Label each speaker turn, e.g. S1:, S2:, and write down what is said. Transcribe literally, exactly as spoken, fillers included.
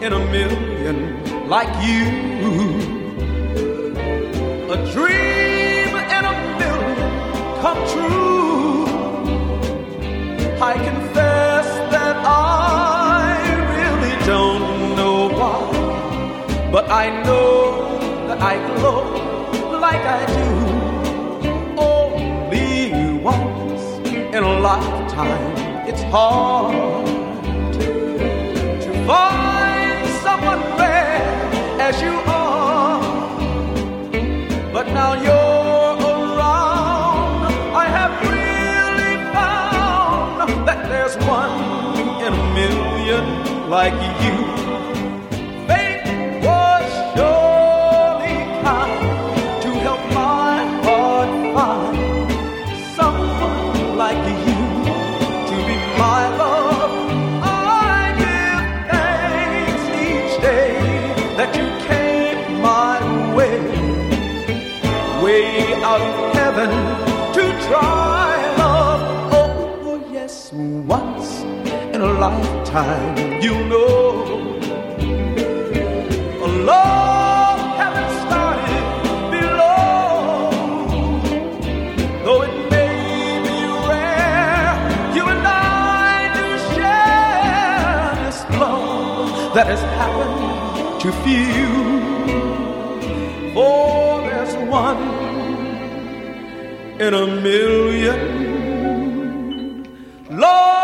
S1: in a million like you. A dream in a million come true. I confess that I really don't know why, but I know that I glow like I do. Only once in a lifetime, it's hard to find someone rare as you are. But now you're around, I have really found that there's one in a million like you. Fate was surely kind to help my heart find someone like you to be my love. I give thanks each day that you came my way, way out of heaven to try love. Oh yes, once in a lifetime, you know, a love haven't started below. Though it may be rare, you and I do share this love that has happened to few. For there's one in a million. Lord,